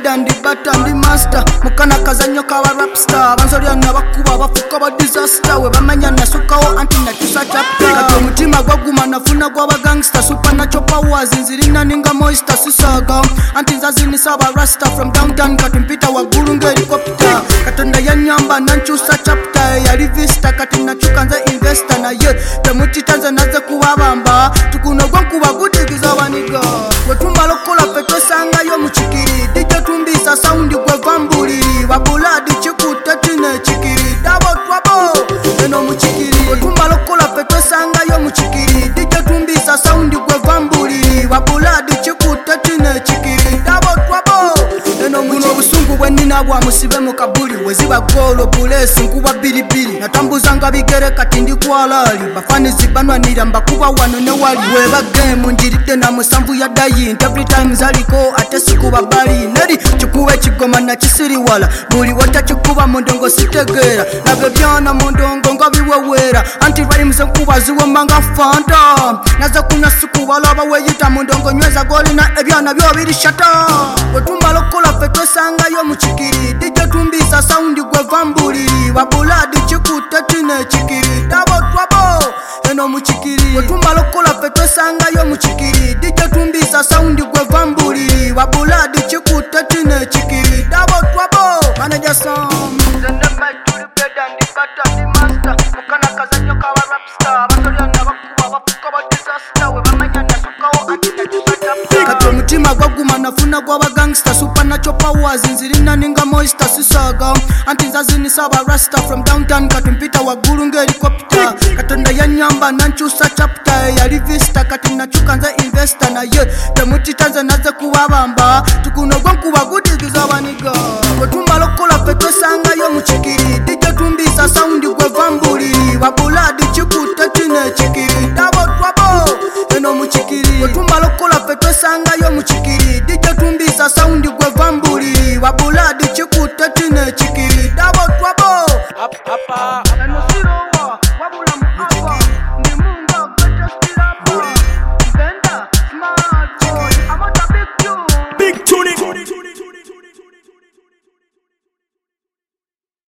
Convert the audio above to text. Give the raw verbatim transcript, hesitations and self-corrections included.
bread and the butter and the master mukana kazanyo kawa rapstar banzolya nabakuba bafuka ba disaster we bamanya nasukawo anti nakyusa chapter kati omutima gwaguma nafuna gwaba gangster supernatural powers nzirina ninga moisture sisaga anti nzazinisa ba rasta from downtown kati mpita waggulu ng'helicopter katonda yanyamba nankyusa chapter yali vista kati nakyuka nze investor naye temukitanze naze kubabamba tukuno gwankuba gudigiza baniga wetumala okukola ffe twesangayo mu kikiri dijjo tumbisa saundi gwe vambuliri babuladi kikutte tine ekikiri dabo twabo eno mu kikiri wetumala okukola ffe twesangayo mu kikiri dijjo tumbisa saundi gwe vambuliri babuladi kikutte tine ekikiri dabo twabo eno muno obusungu bwennina bwa musibe mu kabuli weziba golo bulesi nkuba biribiri natambuzanga bigere kati ndi kwalali bafanizi banwanira mbakuba wano ne wali weba game njiridde na musanvu ya dayi every time zaliko ate sikuba bali neri kikuwe kigoma na kisiri wala buli wata kikuba mundongo sitegera nabyo byana mundongo nga biwewera anti bali mzenkuba ziwe manga fanta naza kunya sikuba laba weyita mundongo nyweza goli na ebyana byo biri shata wetumala okukola ffe twesangayo mu kikiri dijjo tumbisa saundi gwe vambuliri babuladi kikutte tine ekikiri dabo twabo eno mu kikiri wetumala okukola ffe twesangayo mu kikiri dijjo tumbisa saundi gwe vambuliri babuladi kikutte tine ekikiri dabo twabo manager song mukana kazanyo kawa rapstar batolya nabakuba bafuka ba disaster we bamanya nasukawo anti nakyusa chapter kati omutima gwaguma nafuna gwaba gangster supernatural powers nzirina ninga moisture sisaga anti nzazinisa ba rasta from downtown kati mpita waggulu ng'helicopter katonda yanyamba nankyusa chapter yali vista kati nakyuka nze investor naye temukitanze naze kubabamba tukuno gwankuba gudi